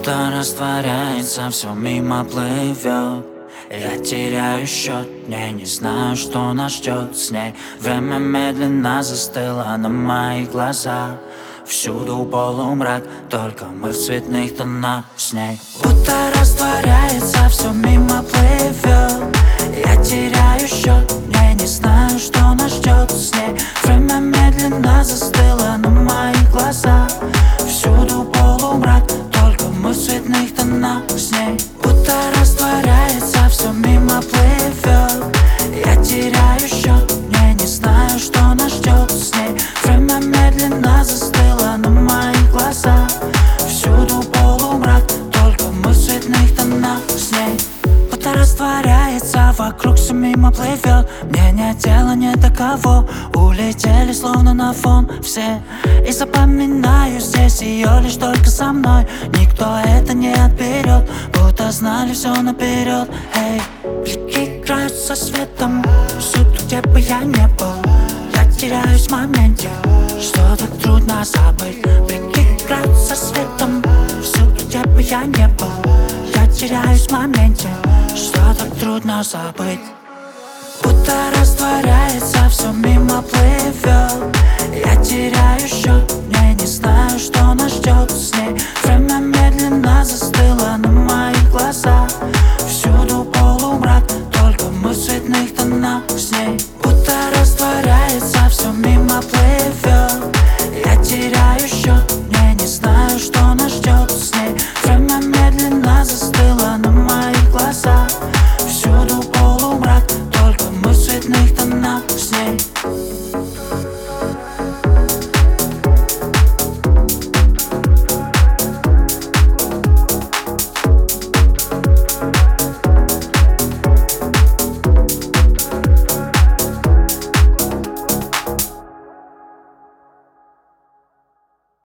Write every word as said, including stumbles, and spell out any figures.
Будто растворяется, все мимо плывет. Я теряю счет, я не знаю, что нас ждет с ней. Время медленно застыло на моих глазах. Всюду полумрак, только мы в цветных тонах с ней. Будто растворяется, все мимо плывет. Я теряю счет, я не знаю, что нас ждет с ней. Время медленно застыло на моих глазах. Всюду полумрак, только мы в цветных тонах с ней. Будто растворяется, все мимо плывет. Я теряю счет, я не знаю, что нас ждет с ней. Время медленно застыло на моих глазах. Всюду полумрак, только мы в цветных тонах с ней. Будто растворяется, вокруг все мимо плывет. Мне нет дела ни до кого. Улетели словно на фон все. И запоминаю здесь ее лишь только со мной. Никто это не отберет, будто знали все наперед. Эй, блики играют со светом. Всюду, где бы я не был, я теряюсь в моменте, что так трудно забыть. Блики играют со светом. Всюду, где бы я не был, я теряюсь в моменте, что так трудно забыть. Будто растворяется, все мимо плывет. Я теряю счет, я не знаю, что нас ждет с ней. Время медленно застыло на моих глазах. Всюду полумрак, только мы в цветных тонах с ней. Будто растворяется, все мимо плывет. Я теряю счет, я не знаю, что нас ждет с ней. Время медленно застыло на моих глазах. Всюду полумрак, только мы в цветных тонах с ней.